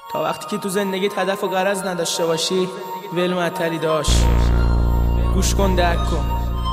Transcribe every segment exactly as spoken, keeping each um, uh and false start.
تا وقتی که تو زندگیت هدف و غرض نداشته باشی ول معطلی داشت. گوش کن درک کن.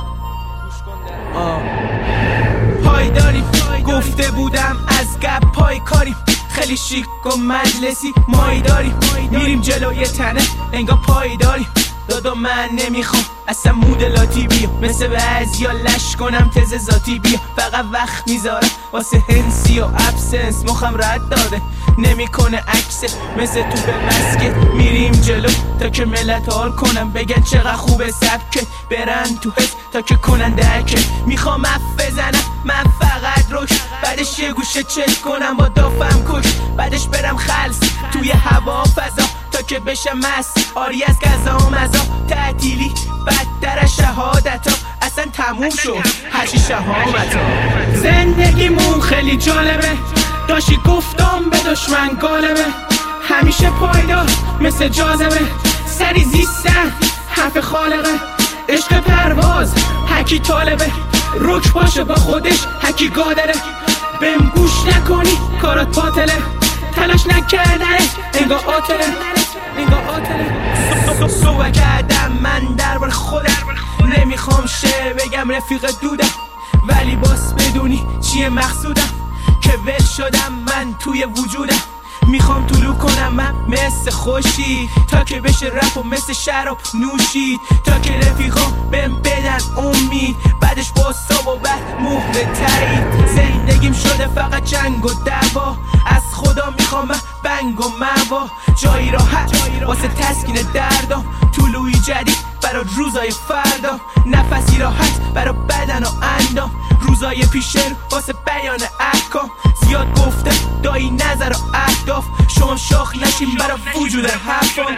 آه پایداریم گفته بودم از گپ پای کاریم، خیلی شیک و مجلسی مای داریم، میریم جلوی تنه انگار پای داریم. دادا من نمیخوام اصلا مدلاتی بیا، مثل بعضیا لش کنم تز ذاتی بیا. فقط وقت میذارم واسه هنسی و ابسنس، مخم رد داده نمیکنه عکس. مثل تو به مسکت میریم جلو تا که ملت حال کنم، بگن چقدر خوبه سبکه، برن تو حس تا که کنن درکه. میخوام اف بزنم من فقط روش، بعدش یه گوشه چش کنم با دافم کش، بعدش برم خلص توی هوا فضا تا که بشم مست آری از گزا و مزا. تعطیلی بدتر از شهادتا، اصلا تموم شد هرچی شهامتا. زندگیمون خیلی جالبه، داشتی گفتم به دشمن گالبه، همیشه پایدار مثل جاذبه، سری زیستن حرف خالقه. عشق پرواز هکی طالبه، رک باشه با خودش هکی قادره. بهم گوش نکنی کارات باطله، تلاش نکردنه انگار آتله انگار آتله. صحبت کردم من درباره خودم، نمیخوام شه بگم رفیق دودم، ولی باس بدونی چیه مقصودم، که ول شدم من توی وجودم. میخوام طلوع کنم من مثل خوشی، تا که بشه رپ و مثل شراب نوشید، تا که رفیقام بهم بدن امید، بعدش با صاب و بعد مهر تایید. زندگیم شده فقط جنگ و دعوا، از خدا میخوام من بنگ و موا. جایی راحت واسه تسکین دردام، طلوعی جدید برا روزای فردا، نفسی راحت برا بدن و اندام، روزای پیشه واسه بیان احکام. زیاد گفته دایی نظر و اهداف، شما شاخ نشین برا وجود حرفام.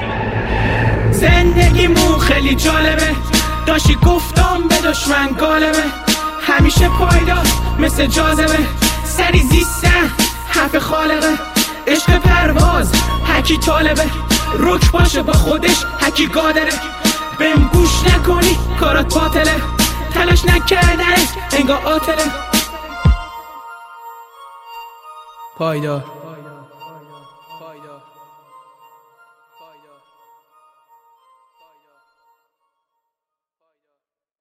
زندگیمون خیلی جالبه، داشتی گفتم به دشمن گالبه، همیشه پایدار مثل جاذبه، سری زیستن حرف خالقه. عشق پرواز هکی طالبه، رک باشه با خودش هکی قادره. بهم گوش نکنی کارات باطله، تلاش نکردنه انگار آتله. پایدار